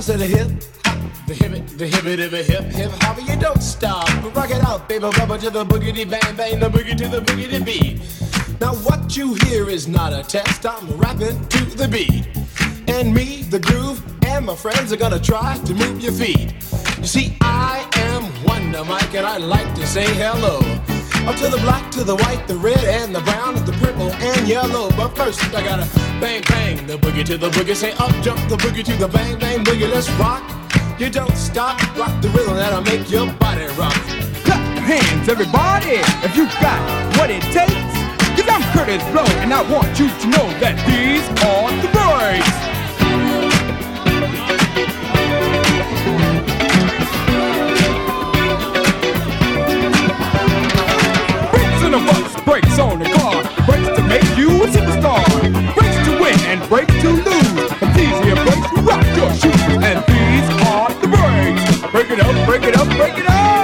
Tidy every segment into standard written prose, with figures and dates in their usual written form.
said the hip hop, the hip hop, you don't stop. Rock it out, baby, rubber to the boogity bang bang, the boogie to the boogity beat. Now what you hear is not a test, I'm rapping to the beat. And me, the groove, and my friends are gonna try to move your feet. You see, I am Wonder Mike, and I like to say hello. Up to the black, to the white, the red, and the brown, the purple, and yellow. But first, I gotta bang, bang, the boogie to the boogie. Say up, jump the boogie to the bang, bang, boogie. Let's rock. You don't stop, rock the rhythm that'll make your body rock. Clap your hands, everybody, if you got what it takes. Cause I'm Curtis Blow, and I want you to know that these are the breaks. Brakes on the car, brakes to make you a superstar, brakes to win and brakes to lose. It's easier brakes to rock your shoes, and these are the brakes. Break it up, break it up, break it up.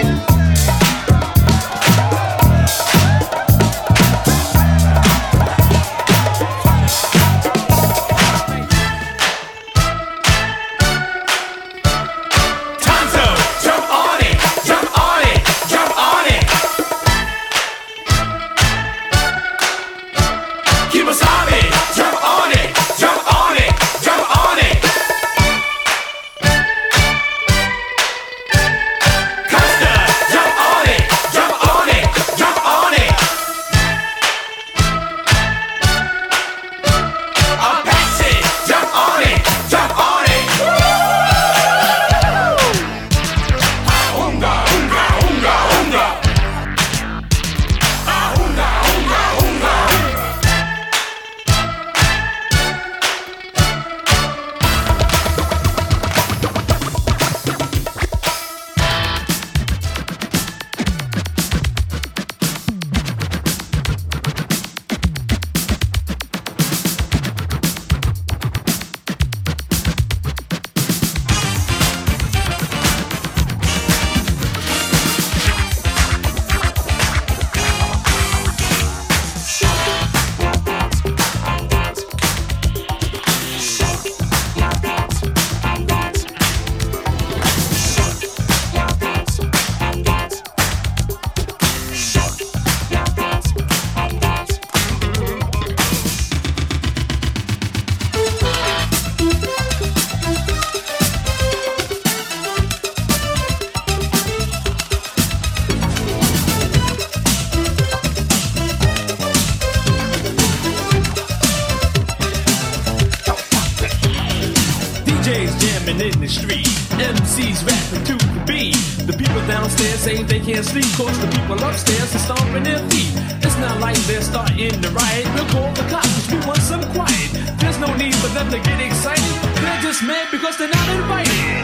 in the street. MCs rapping to the beat. The people downstairs say they can't sleep, cause the people upstairs are stomping their feet. It's not like they're starting to riot. We'll call the cops, we want some quiet. There's no need for them to get excited. They're just mad because they're not invited.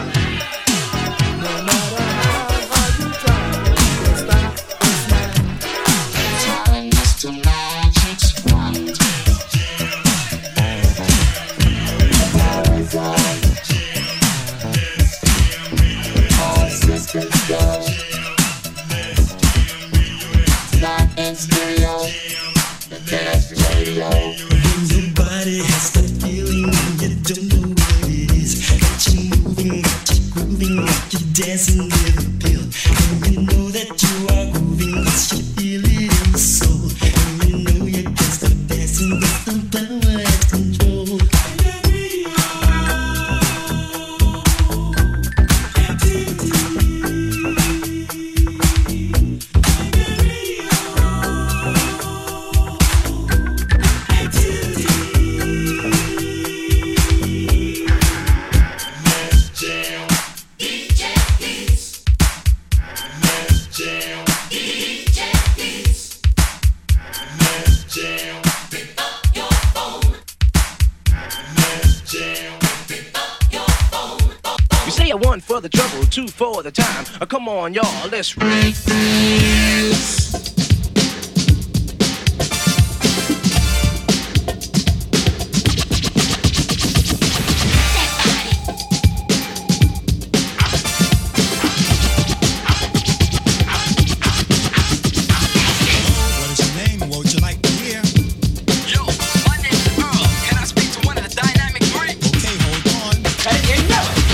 No matter how hard you try, you stop this man. Telling us to magic one. All systems go. Not in stereo, but that's radio. When your body has that feeling and you don't know what it is, got you moving, got you grooving, got you dancing with a pill. And you know that you are grooving, 'cause you feel it in the soul. And you know you can't stop dancing with some power and control. One for the trouble, two for the time. Come on, y'all, let's read this. Hey, you know it.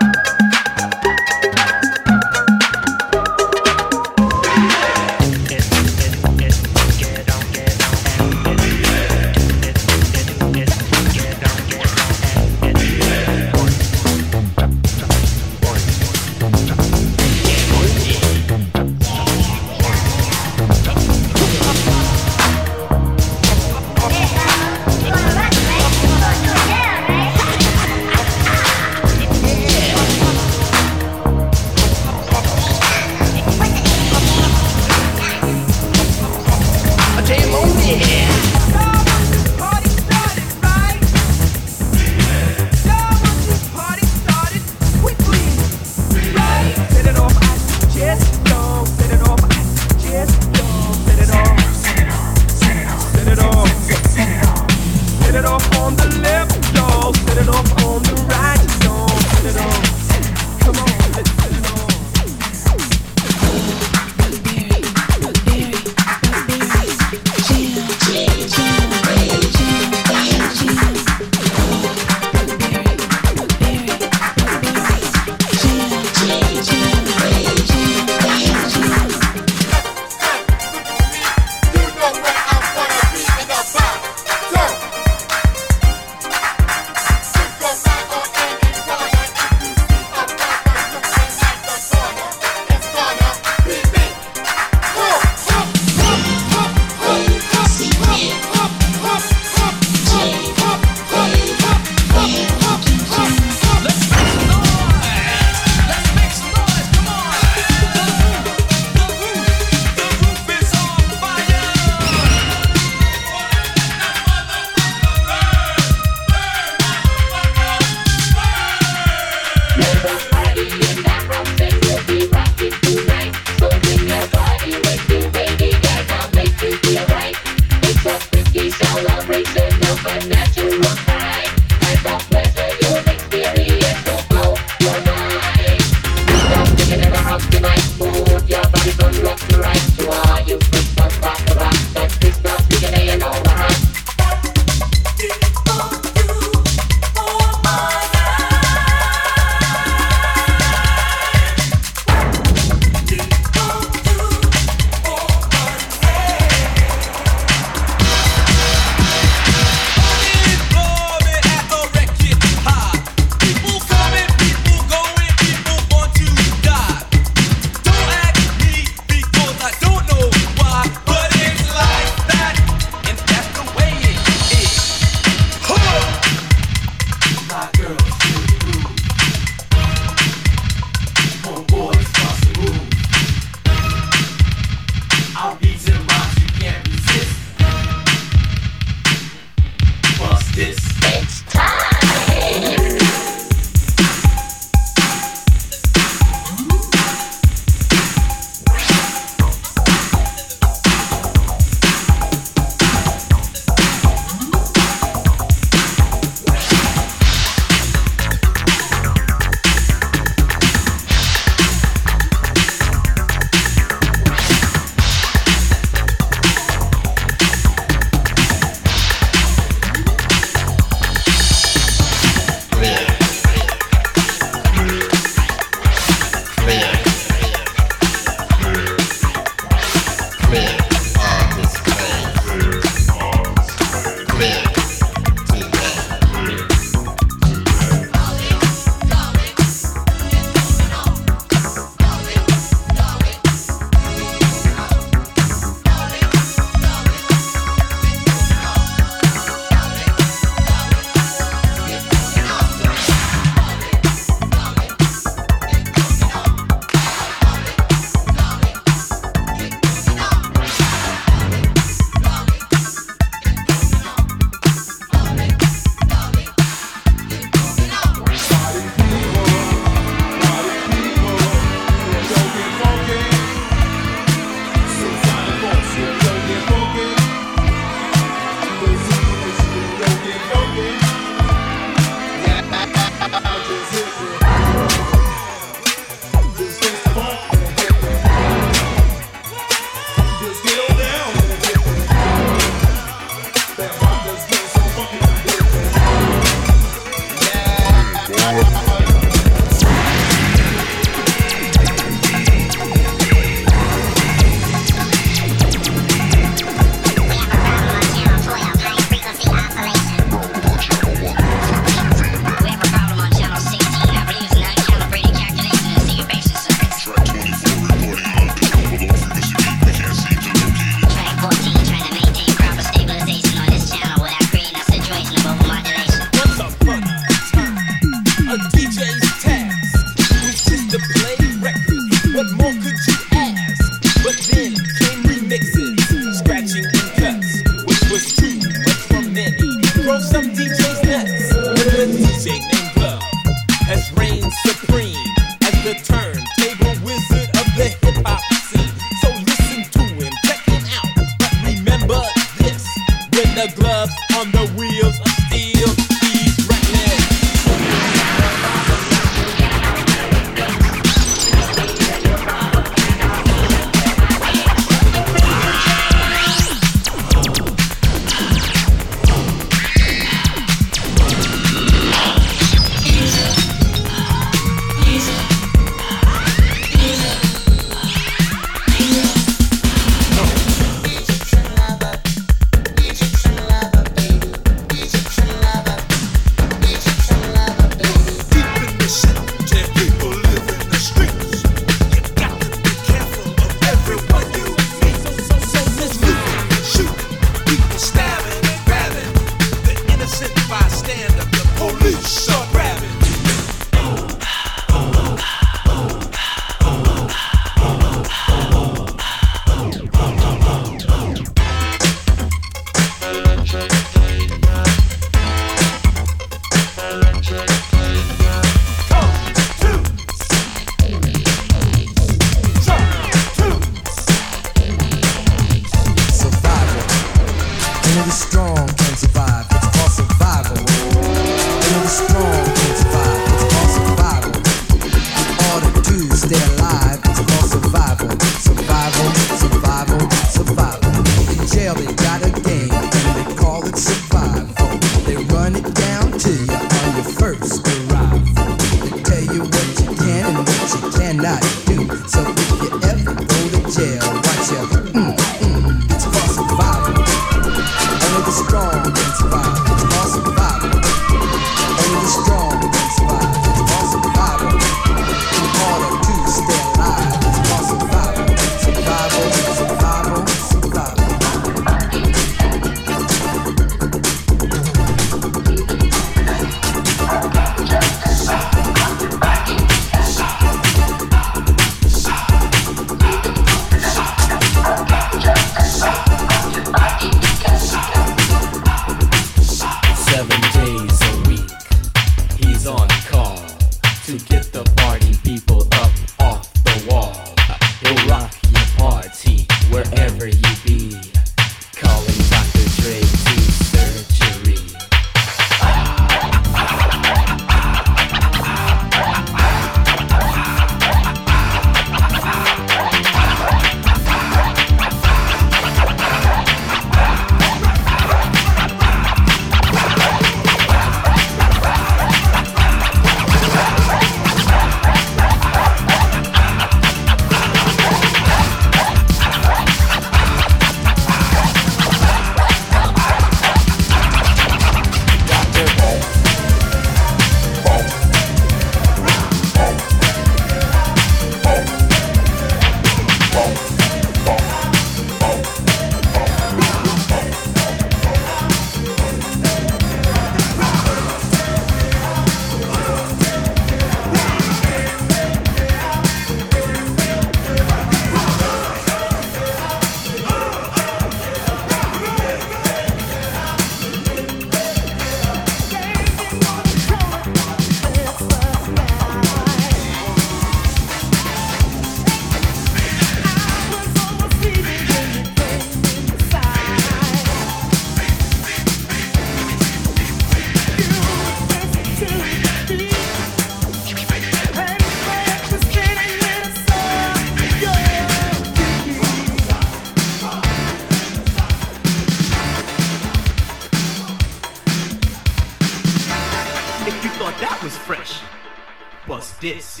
If you thought that was fresh, bust this.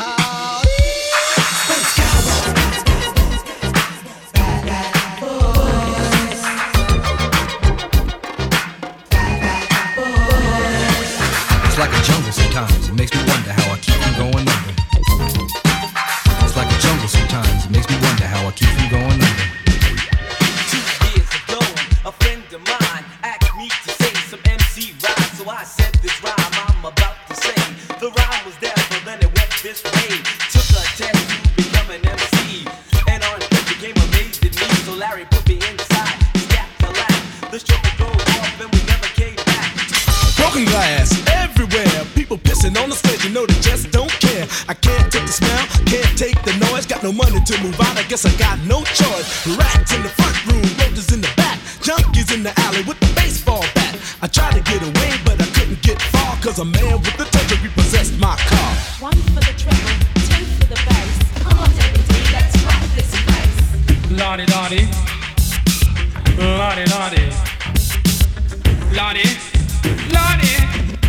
It's like a jungle sometimes, it makes me wonder how I keep from going under. It's like a jungle sometimes, it makes me wonder how I keep from going under. 2 years ago, a friend of mine asked me to say some MC rhyme, so I said this rhyme I'm about to say. The rhyme was there, but then it went this way. Took a test to become an MC, and on it became amazed at me. So Larry put me inside, he got to laugh. The show drove off and we never came back. Broken glass everywhere, people pissing on the stage, you know they just don't care. I can't take the smell, can't take the noise, got no money to move out, I guess I got no choice. Rats in the front room, roaches in the back, junkies in the alley with the baseball bat. I tried to get away, but I couldn't get far, cause a man with the touch repossessed my car. 1 for the treble, 2 for the bass. Come on, everybody, let's rock this place. Lottie, Lottie. Lottie, Lottie. Lottie. Lottie.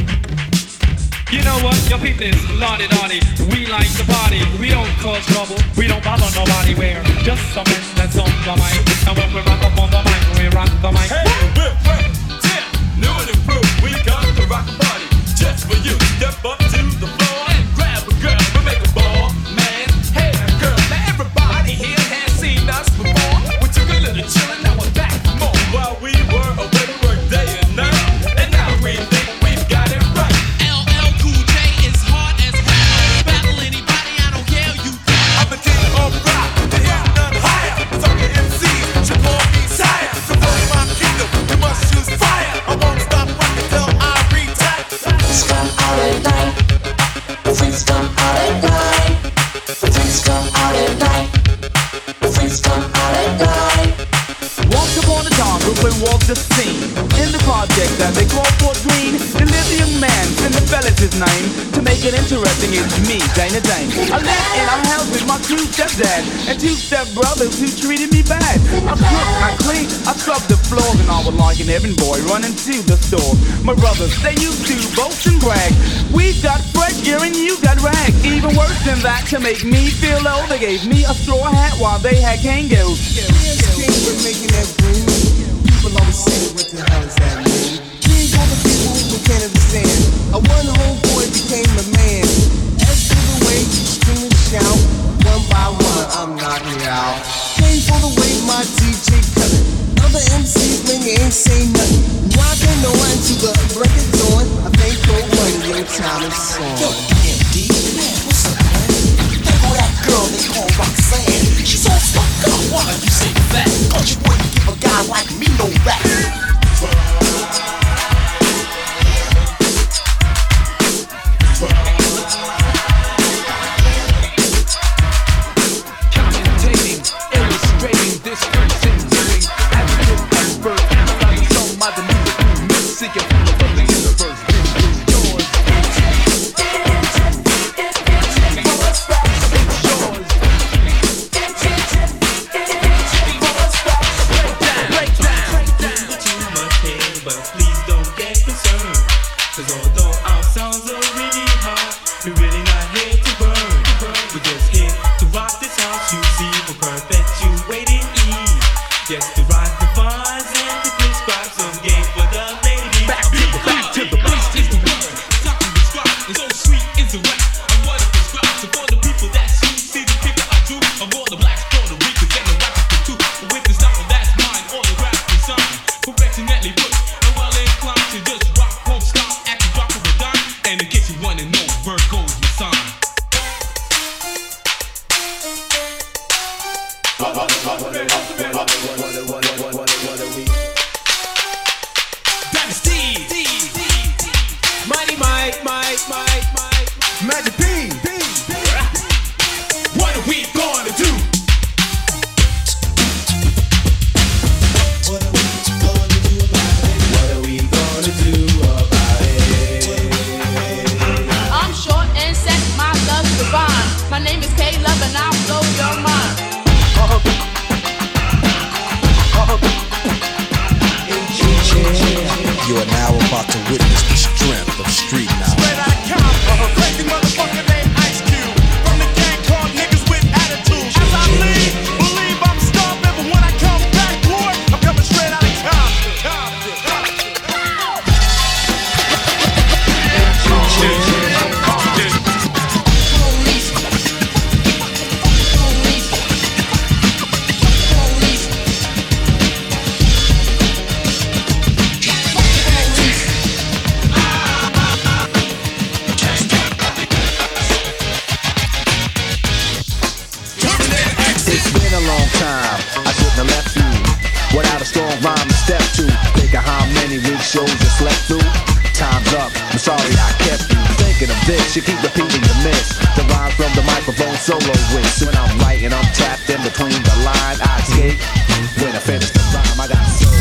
You know what? Your people is Lottie, Lottie. We like to party. We don't cause trouble. We don't bother nobody. We're just some men that's on the mic. And when we rock up on the mic, we rock the mic. Hey, we're Frank, Tim, new and improved. We come to rock the party just for you. Step up to the floor and grab a girl. We make a ball, man. Hey, girl. Now everybody here has seen us before. We took a little chillin', now we're back for more. While we were away to work day and night, and now we think we've got it right. LL Cool J is hard as hell. Battle anybody, I don't care. You. I'm the king of rock, there is none higher. Talking MCs, should call me sire. To find my kingdom, you must use fire. I won't stop rocking till I retire. Freaks come out at night. Freaks come out at night. Freaks come out at night. Freaks come out at night. Once upon a time, Brooklyn walked the scene. In the project that they call Fort Greene, there lived a young man, Cinderella's his name. To make it interesting, it's me, Dana Dane. I lived in a house with my 2 stepdads and 2 stepbrothers who treated me bad. I cooked, I cleaned, I scrubbed the floors, and I was like an errand boy running to the store. My brothers, they used to boast and brag. We got fresh gear and you got rags. Even worse than that, to make me feel low, they gave me a straw hat while they had Kangols. We're making that green. People always say, what the hell does that mean? King for the people who can't understand. A one homeboy became a man. As for the way you scream and shout, one by one I'm knocking out. King for the way my DJ cut it. Other MCs when you ain't say nothing. Rockin' on to the break of dawn. I think you're one of your time is song. Yo, MD, what's up, man? There go that girl they call Roxanne. She's all stuck up. Why you say that? Cause you wouldn't give a guy like me no back. Commentating, illustrating, distancing, adjective, adverb, analyzing some other music, seeking from the universe. It's yours. Magic P. What are we gonna do? What are we gonna do about it? What are we gonna do about it? I'm short and sexy, my love's divine. My name is K-Love and I'll blow your mind. You are now about to witness the strength of street knowledge. rhyme and step to. Think of how many week shows you slept through. Time's up, I'm sorry I kept you thinking of this. You keep repeating your miss. The rhyme from the microphone solo with. When I'm writing, I'm trapped in between the line. I escape when I finish the rhyme. I got soul.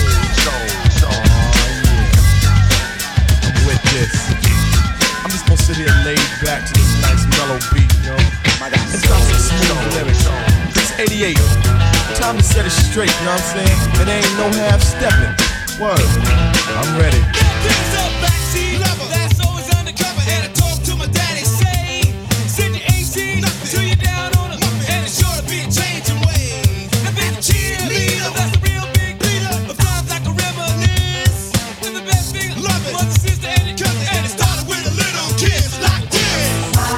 With this, I'm just gonna sit here laid back to this nice mellow beat, yo. And drop some smooth lyrics. It's 88. Time to set it straight, you know what I'm saying? It ain't no half stepping. Word. I'm ready. There's a backseat lover that's always undercover, and I talk to my daddy, say, send your AC till you're down on it, and it's sure to be a changing way. And then the cheerleader, that's a real big leader, but flies like a reminisce. With the best thing, love it, brother, sister, and your cousin, and it started with a little kiss like this.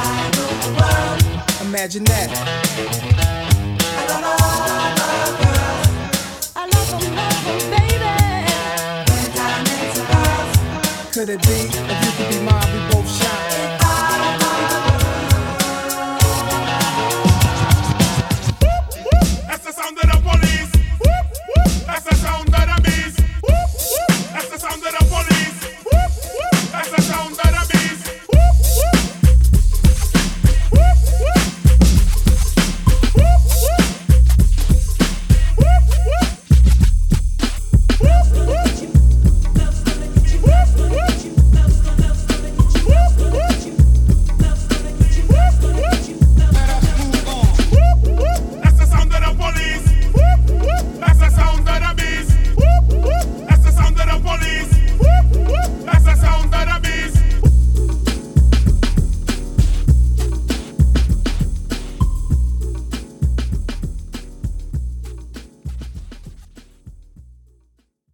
Imagine that. Could it be, if you could be mine, we both shine?